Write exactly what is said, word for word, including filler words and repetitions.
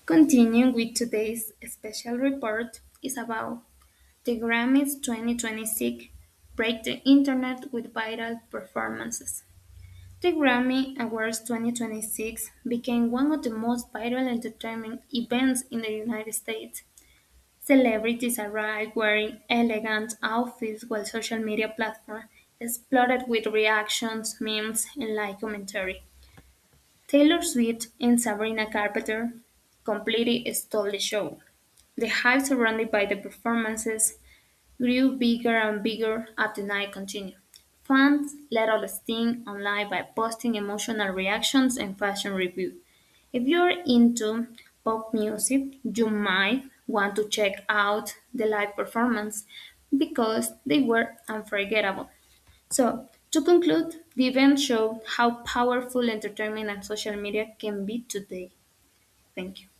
Continuing with today's special report is about the Grammys twenty twenty-six break the internet with viral performances. The Grammy Awards twenty twenty-six became one of the most viral entertainment events in the United States. Celebrities arrived wearing elegant outfits while social media platforms exploded with reactions, memes, and live commentary. Taylor Swift and Sabrina Carpenter completely stole the show. The hype surrounded by the performances grew bigger and bigger as the night continued. Fans let out steam online by posting emotional reactions and fashion reviews. If you're into pop music, you might want to check out the live performance because they were unforgettable. So, to conclude, the event showed how powerful entertainment and social media can be today. Thank you.